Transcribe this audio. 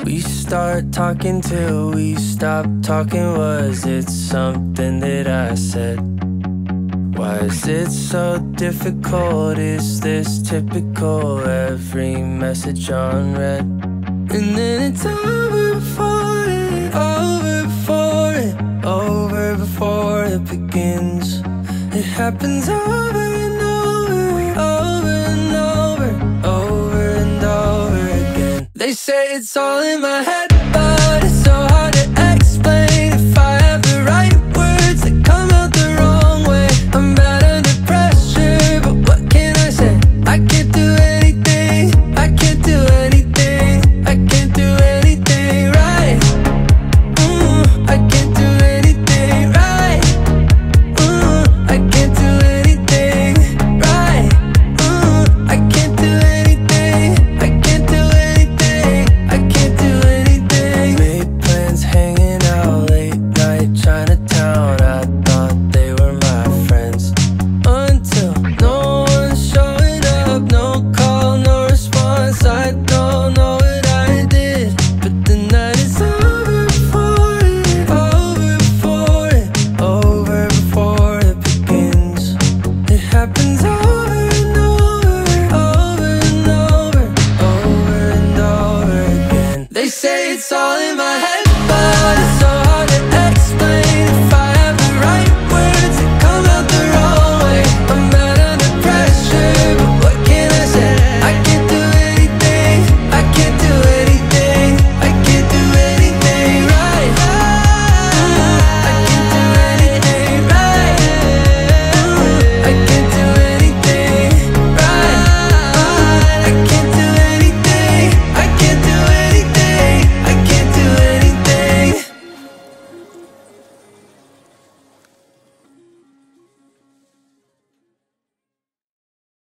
We start talking till we stop talking. Was it something that I said? Why is it so difficult? Is this typical? Every message unread, and then it's over before it, over before it, over before it begins. It happens over and over, over and over, over and over again. They say it's all in my head, but it's so hard to explain. If I have the right words, they come out the wrong way. I'm bad under pressure, but what can I say? I can't do anything, I can't do anything, I can't do anything right. I can't do anything right. I can't do anything right. I can't do anything, I can't do anything, I can't do anything. Made plans, hanging out late night, Chinatown. I thought they were my friends, until no one's showing up. No call, no response. I don't know what I did, but the night is over before it, over before it, over before it begins. It happens over and over, over and over, over and over again. They say it's all in my head,